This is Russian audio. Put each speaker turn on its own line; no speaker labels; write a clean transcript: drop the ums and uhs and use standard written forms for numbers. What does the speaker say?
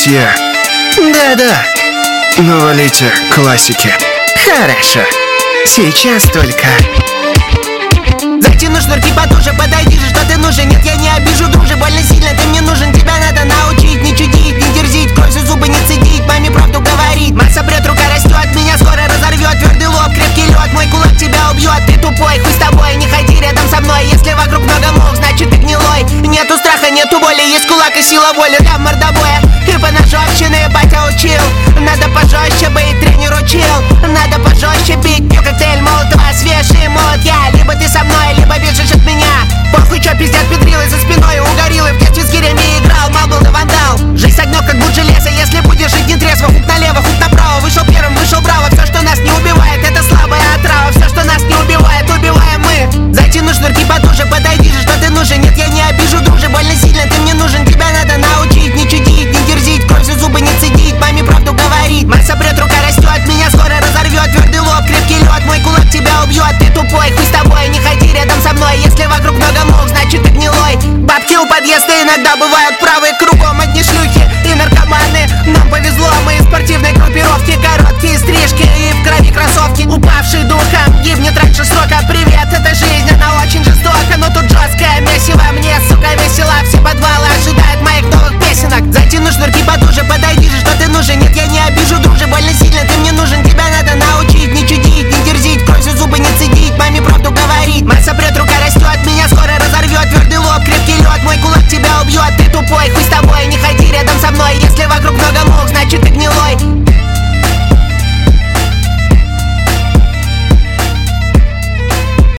месье.
Да-да.
Навалите классики.
Хорошо. Сейчас только. Затяну шнурки потуже, подойди же, что ты нужен. Нет, я не обижу, друже, больно сильно ты мне нужен. Тебя надо научить, не чудить, не дерзить, кровь за зубы не цедить, маме правду говорить. Масса прет, рука растет, меня скоро разорвет. Твердый лоб, крепкий лед, мой кулак тебя убьет. Ты тупой, хуй с тобой, не ходи рядом со мной. Если вокруг много мух, значит ты гнилой. Нету страха, нету боли, есть кулак и сила воли для мордобоя. И по нашей батя учил. Надо пожестче быть, тренер учил. Надо пожестче бить, пью как